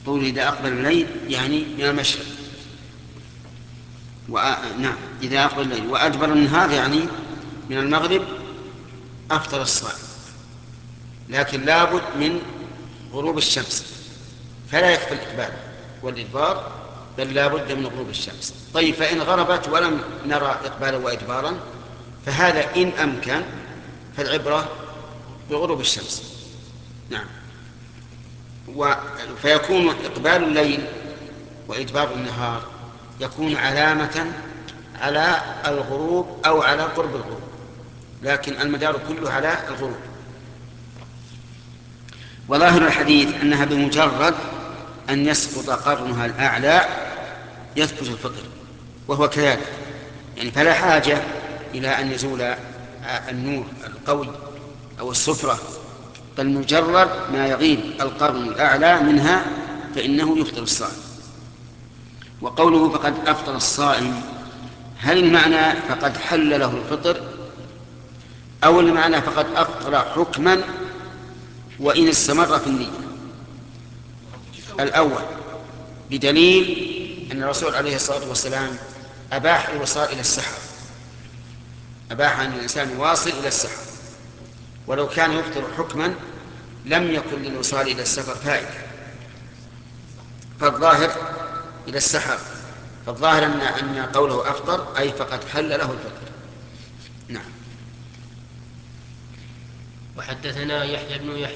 قول إذا أقبل الليل يعني من المشرق، نعم إذا أقبل الليل، وأدبر النهار يعني من المغرب أفطر الصائم، لكن لابد من غروب الشمس، فلا يكفي الإقبال والإدبار، بل لابد من غروب الشمس. طيب فإن غربت ولم نرى إقبالا وإدبارا فهذا إن أمكن، فالعبرة بغروب الشمس. نعم. فيكون إقبال الليل وإدبار النهار يكون علامة على الغروب أو على قرب الغروب، لكن المدار كله على الغروب. وظاهر الحديث أنها بمجرد أن يسقط قرنها الأعلى يثبت الفطر، وهو كذلك، يعني فلا حاجة إلى أن يزول النور القوي أو الصفرة، بل مجرد ما يغيب القرن الأعلى منها فإنه يفطر الصائم. وقوله فقد أفطر الصائم، هل المعنى فقد حل له الفطر، أو المعنى فقد أفطر حكما وإن استمر في النية؟ الأول، بدليل أن الرسول عليه الصلاة والسلام أباح الوصال إلى السحر، أباح أن الإنسان يواصل إلى السحر، ولو كان يفطر حكما لم يكن للوصال إلى السفر فائدة، فالظاهر إلى السحر، فالظاهر أن قوله أفطر أي فقد حل له الفطر. نعم. وحدثنا يحيى بن يحيى